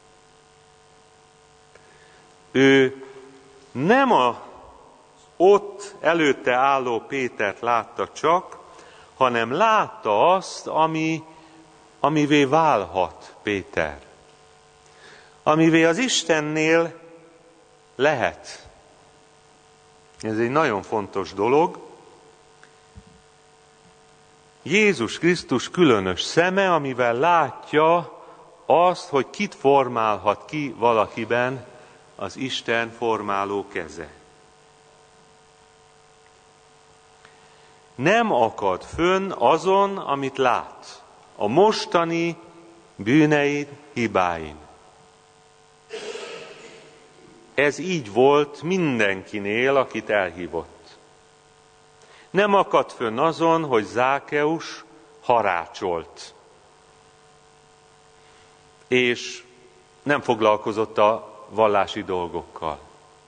Ő nem a ott előtte álló Pétert látta csak, hanem látta azt, amivé válhat Péter. Amivé az Istennél lehet. Ez egy nagyon fontos dolog. Jézus Krisztus különös szeme, amivel látja azt, hogy kit formálhat ki valakiben az Isten formáló keze. Nem akad fönn azon, amit lát, a mostani bűneid, hibáin. Ez így volt mindenkinél, akit elhívott. Nem akadt fönn azon, hogy Zákeus harácsolt, és nem foglalkozott a vallási dolgokkal.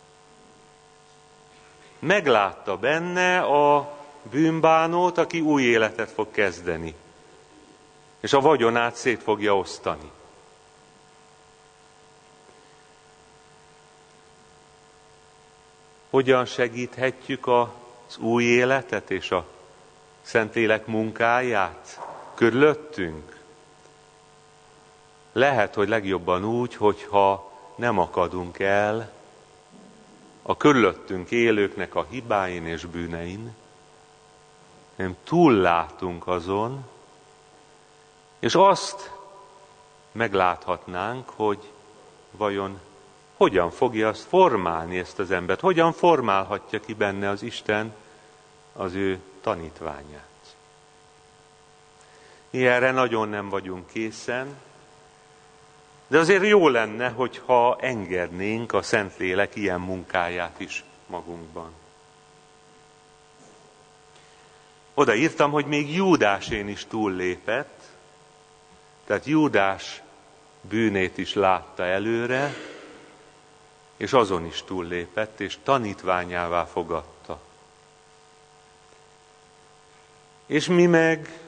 Meglátta benne a bűnbánót, aki új életet fog kezdeni, és a vagyonát szét fogja osztani. Hogyan segíthetjük az új életet és a Szentlélek munkáját körülöttünk? Lehet, hogy legjobban úgy, hogyha nem akadunk el a körülöttünk élőknek a hibáin és bűnein, nem túllátunk azon, és azt megláthatnánk, hogy vajon hogyan fogja azt formálni ezt az embert, hogyan formálhatja ki benne az Isten az ő tanítványát. Ilyenre nagyon nem vagyunk készen, de azért jó lenne, hogyha engednénk a Szentlélek ilyen munkáját is magunkban. Oda írtam, hogy még Júdásén is túllépett, tehát Júdás bűnét is látta előre, és azon is túllépett, és tanítványává fogadta. És mi meg,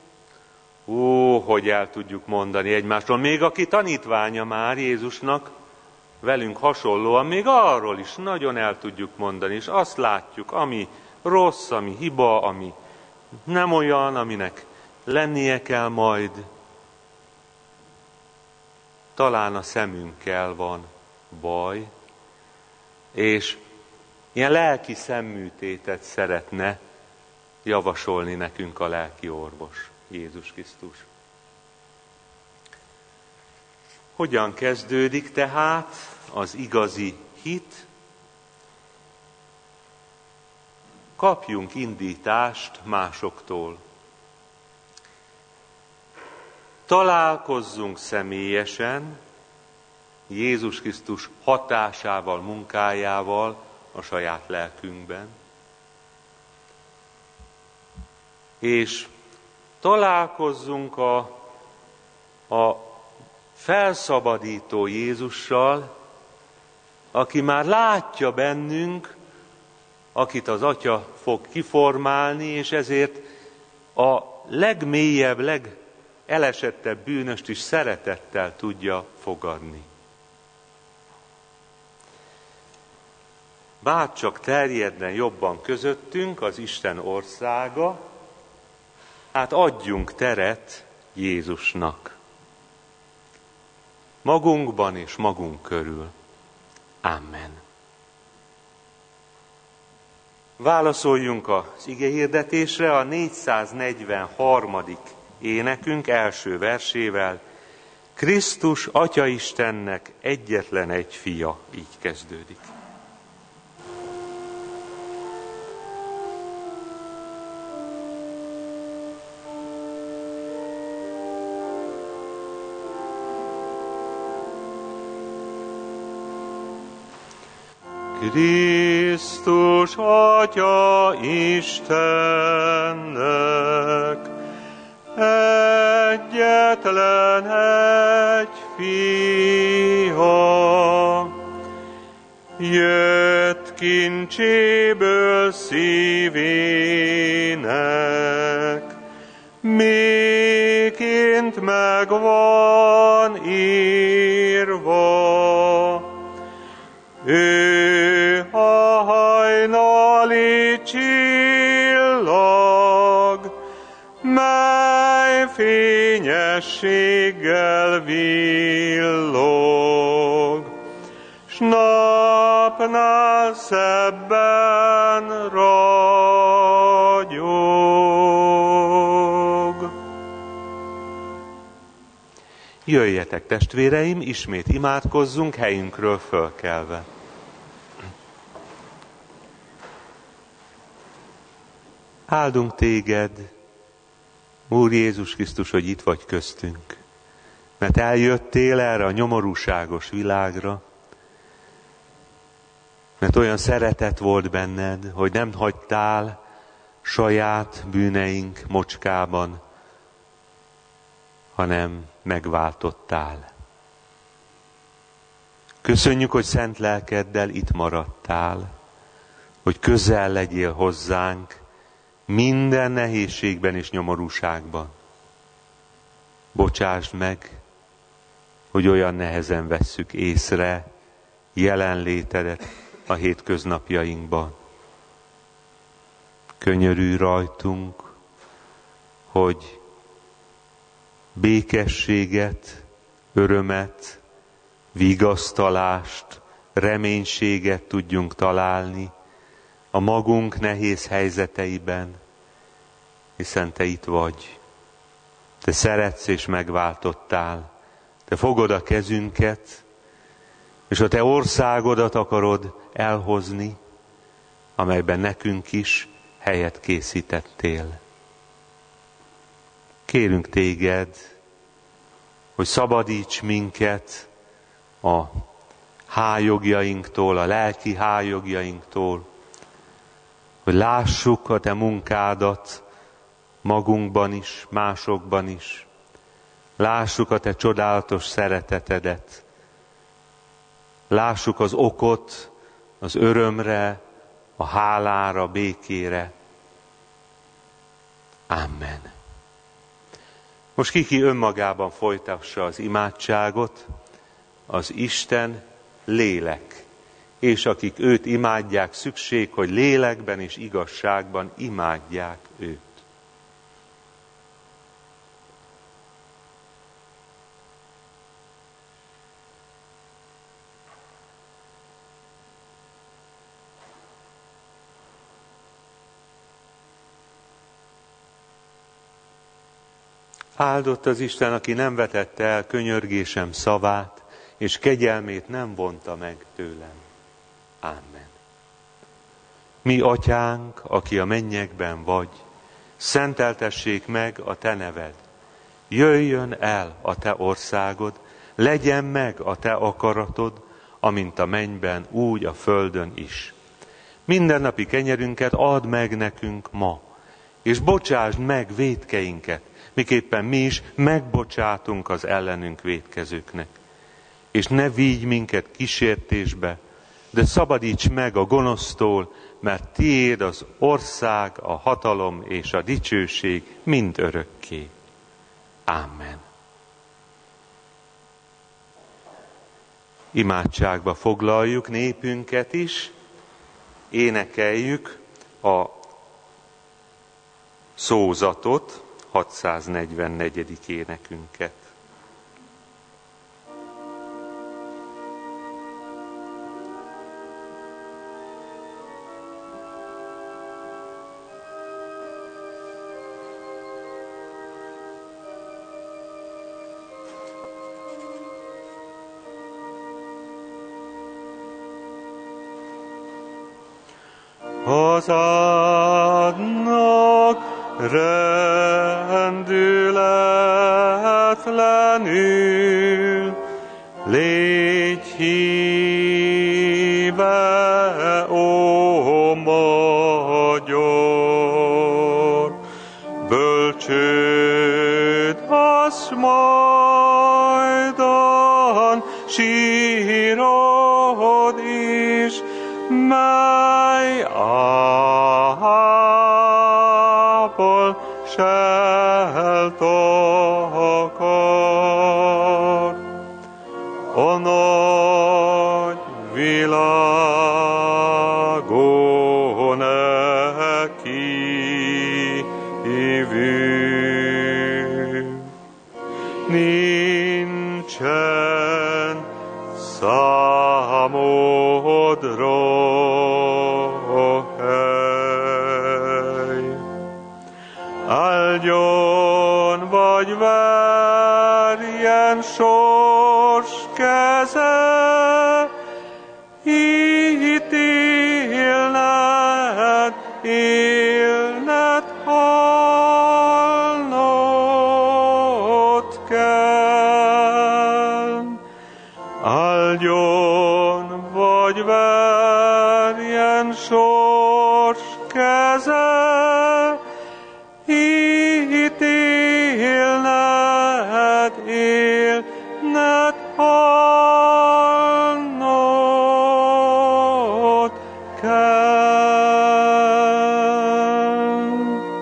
hogy el tudjuk mondani egymásról, még aki tanítványa már Jézusnak, velünk hasonlóan, még arról is nagyon el tudjuk mondani, és azt látjuk, ami rossz, ami hiba, ami nem olyan, aminek lennie kell majd. Talán a szemünkkel van baj, és ilyen lelki szemműtétet szeretne javasolni nekünk a lelki orvos, Jézus Krisztus. Hogyan kezdődik tehát az igazi hit? Kapjunk indítást másoktól. Találkozzunk személyesen Jézus Krisztus hatásával, munkájával a saját lelkünkben. És találkozzunk a felszabadító Jézussal, aki már látja bennünk, akit az Atya fog kiformálni, és ezért a legmélyebb, legelesettebb bűnöst is szeretettel tudja fogadni. Bárcsak terjedne jobban közöttünk az Isten országa, hát adjunk teret Jézusnak. Magunkban és magunk körül. Amen. Válaszoljunk az igehirdetésre a 443. énekünk első versével. Krisztus Atya Istennek egyetlen egy fia, így kezdődik. Krisztus Atya Istennek egyetlen egy fia, jött kincséből szívének, miként megvan írva. Ő a hajnali csillag, mely fényességgel villog, s napnál szebben ragyog. Jöjjetek, testvéreim, ismét imádkozzunk helyünkről fölkelve. Áldunk téged, Úr Jézus Krisztus, hogy itt vagy köztünk, mert eljöttél erre a nyomorúságos világra, mert olyan szeretet volt benned, hogy nem hagytál saját bűneink mocskában, hanem megváltottál. Köszönjük, hogy szent lelkeddel itt maradtál, hogy közel legyél hozzánk minden nehézségben és nyomorúságban. Bocsásd meg, hogy olyan nehezen vesszük észre jelenlétedet a hétköznapjainkban. Könyörülj rajtunk, hogy békességet, örömet, vigasztalást, reménységet tudjunk találni a magunk nehéz helyzeteiben, hiszen Te itt vagy. Te szeretsz és megváltottál. Te fogod a kezünket, és a Te országodat akarod elhozni, amelyben nekünk is helyet készítettél. Kérünk Téged, hogy szabadíts minket a hályogjainktól, a lelki hályogjainktól, hogy lássuk a Te munkádat magunkban is, másokban is. Lássuk a Te csodálatos szeretetedet. Lássuk az okot, az örömre, a hálára, a békére. Amen. Most ki önmagában folytassa az imádságot, az Isten lélek. És akik őt imádják, szükség, hogy lélekben és igazságban imádják őt. Áldott az Isten, aki nem vetette el könyörgésem szavát, és kegyelmét nem vonta meg tőlem. Amen. Mi atyánk, aki a mennyekben vagy, szenteltessék meg a Te neved. Jöjjön el a Te országod, legyen meg a Te akaratod, amint a mennyben, úgy a földön is. Mindennapi kenyerünket add meg nekünk ma, és bocsásd meg vétkeinket, miképpen mi is megbocsátunk az ellenünk vétkezőknek. És ne vigy minket kísértésbe, de szabadíts meg a gonosztól, mert tiéd az ország, a hatalom és a dicsőség mind örökké. Amen. Imádságba foglaljuk népünket is, énekeljük a szózatot, 644. énekünket. Hozzáadnak rendületlenül, légy híve, ó magyar, bölcsőd az majdan sírod is, mely ából seltakar. A nagy világon kívül nincsen számodra hely. Áldjon vagy verjen sors keze, ítélned, élned, halnod kell. Áldjon vagy verjen sors keze, ítélned, élned, halnod kell.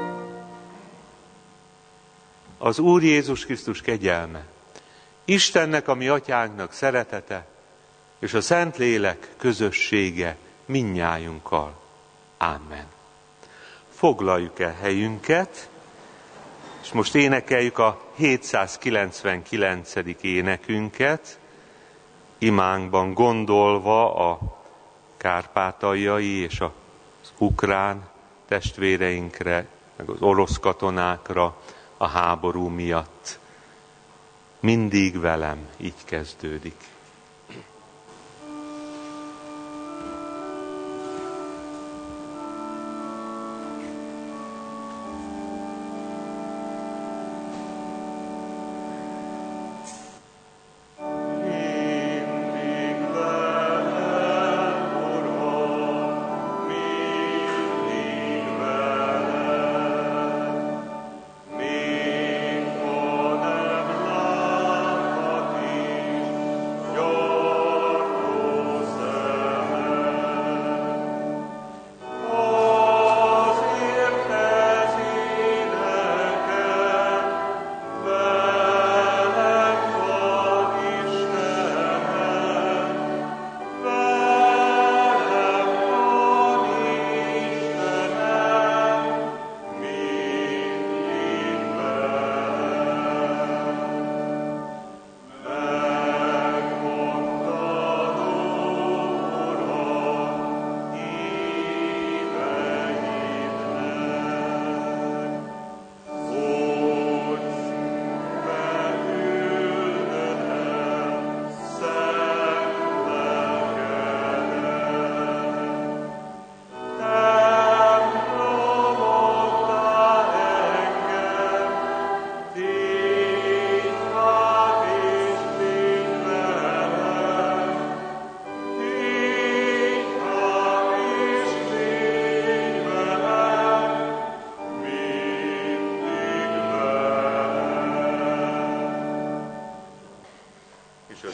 Az Úr Jézus Krisztus kegyelme, Istennek, a mi atyánknak szeretete, és a Szentlélek közössége mindnyájunkkal. Amen. Foglaljuk el helyünket, és most énekeljük a 799. énekünket, imánkban gondolva a kárpátaljai és az ukrán testvéreinkre, meg az orosz katonákra a háború miatt. Mindig velem, így kezdődik. Jó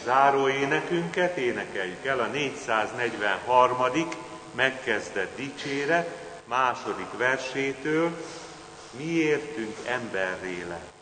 záró énekünket énekeljük el, a 443. megkezdett dicséret második versétől, miértünk emberré lett.